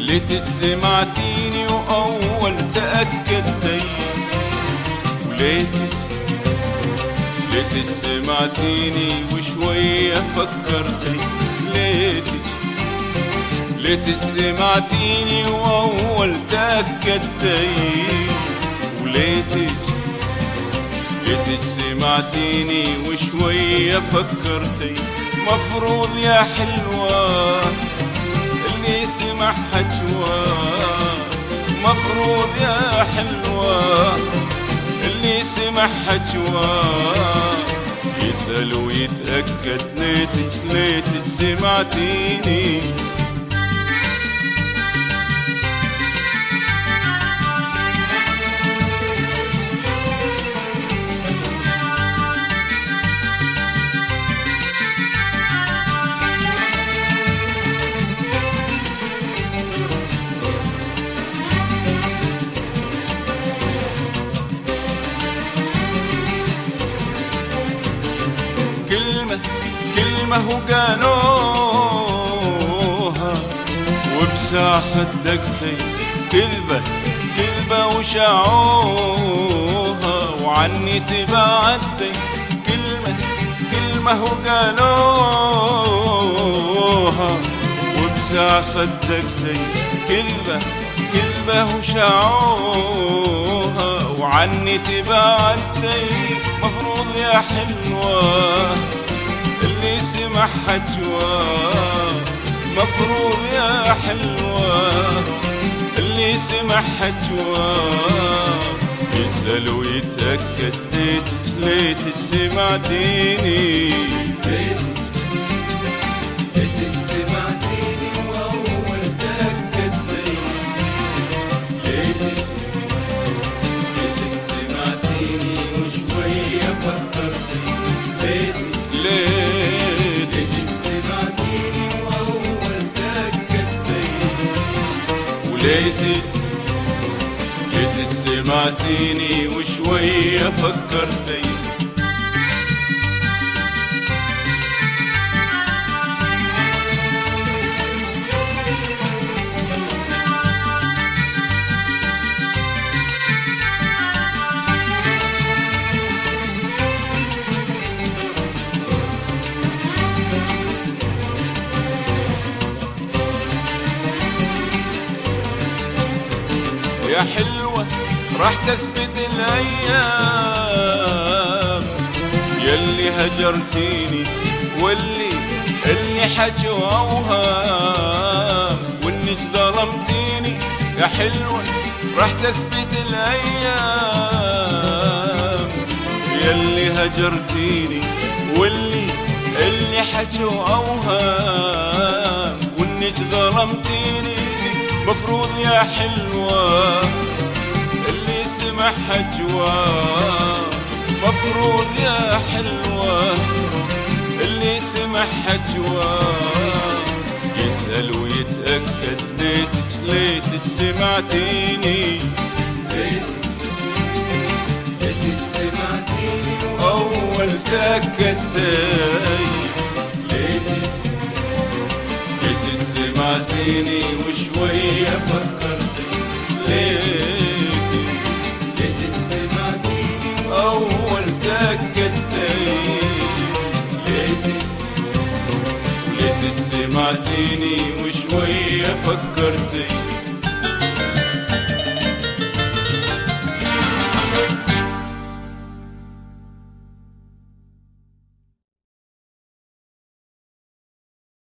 ليتك سمعتيني وأول تأكدتي، وليتك سمعتيني وشوية فكرتي، ليتك سمعتيني وأول تأكدتي، وليتك سمعتيني وشوية فكرتي. مفروض يا حلوة اللي سمع حجوة، مفروض يا حلوة اللي سمع حجوة يسأل ويتأكد. ليتك سمعتيني. كلمة وقالوها وبساع صدقتي، كذبة وشاعوها وعني تبعدتي. كلمة وقالوها وبساع صدقتي، كذبة وشاعوها وعني تبعدتي. مفروض يا حلوة اللي سمع حجوة، مفروض يا حلوة اللي سمع حجوة يسأل ويتأكد. ليتك سمعتيني، ليتك سمعتيني وأول تأكدتي، ليتك سمعتيني وشوية فكرتي، ليتك سمعتيني وأول تأكدتي، وليتك سمعتيني وشوية فكرتي. يا حلوة راح تثبت الأيام يلي هجرتيني، واللي حجوا أوهام، وإنك ظلمتيني. يا حلوة راح تثبت الأيام يلي هجرتيني، واللي حجوا أوهام، وإنك ظلمتيني. مفروض يا حلوة اللي سمع حجوة، مفروض يا حلوة اللي سمع حجوة يسأل ويتأكد. ليتك سمعتيني، ليتك سمعتيني وأول تأكدتي، ليتك سمعتيني وشوية فكرتي، ليتك سمعتيني وأول تأكدتي، ليتك سمعتيني وشوية فكرتي.